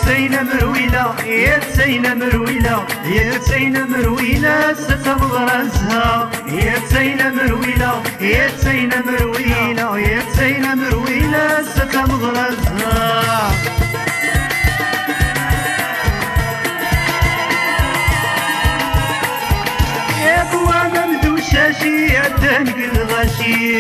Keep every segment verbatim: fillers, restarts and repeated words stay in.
تسينا مرويلة يا تسينا مرويلة يا تسينا مرويلة ستمغرزها يا تسينا مرويلة يا تسينا مرويلة يا تسينا مرويلة ستمغرزها يا بوا ممدو شاشي يا دنق الغشي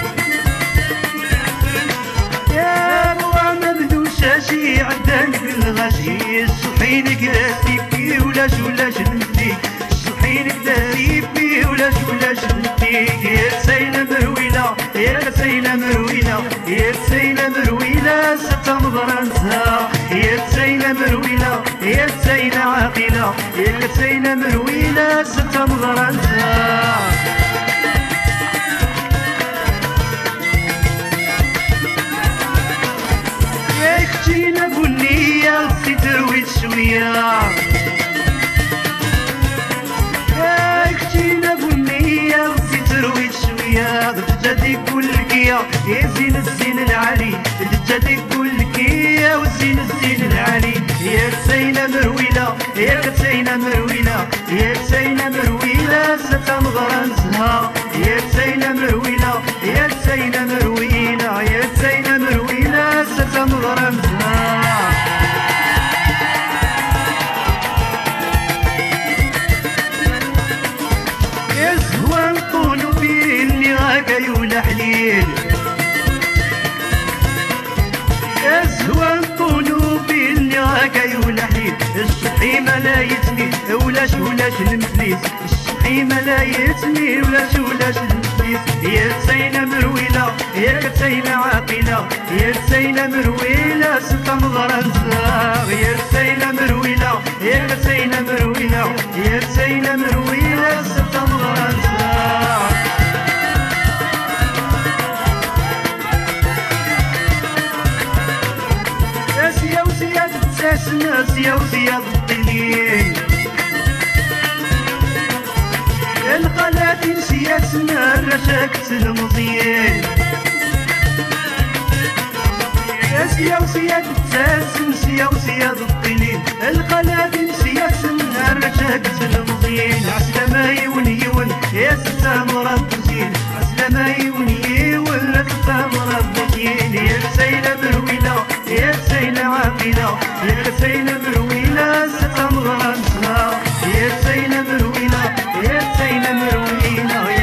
يا بوا ممدو شاشي عدنق الغشي الصحينك راسيبي ولاش ولاش نمتيك الصحينك راسيبي ولاش ولاش نمتيك يا تسينا مرويلة يا تسينا مرويلة يا تسينا مرويلة ستمغرزها يا تسينا مرويلة يا تسينا عاقلة يا تسينا مرويلة ستمغرزها يا اختينا بنية غسي ترويت شوية يا اختينا بنية غسي ترويت شوية دجاتك كلكية يا زين الزين العالي دجاتك كلكية والزين الزين العالي يا تسينا مرويلة يا تسينا مرويلة يا تسينا مرويلة ستمغرزها يا تسينا مرويلة يا تسينا مرويلة يا تسينا مرويلة ستمغرزها يا زهوان طولو بيني غاكا يولا حليل يا زهوان طولو بيني غاكا يولا حليل الصحي ما لا يتني ولاش ولاش المفليس الصحي ما لا يتني ولاش ولاش المفليس يا تسينا مرويلة يا تسينا عاقلة يا تسينا مرويلة ستمغرزها يا تسينا مرويلة يا تسينا مرويلة يا تسينا مرويلة ستمغرزها يا سيا وسيا تتساسنا سيا وسيا الطليل القلادين سياسنا رشاكت المضيين يا سيا وسيا تتساسن سيا وسيا الطليل القلادين سياسنا رشاكت المضيين عسلامة يون يون يا ستا مربزين عسلامة يون يون يا ستا مربزين يا تسينا مرويلة يا تسينا عاقلة يا تسينا مرويلة ستمغرزها يا تسينا مرويلة يا تسينا مرويلة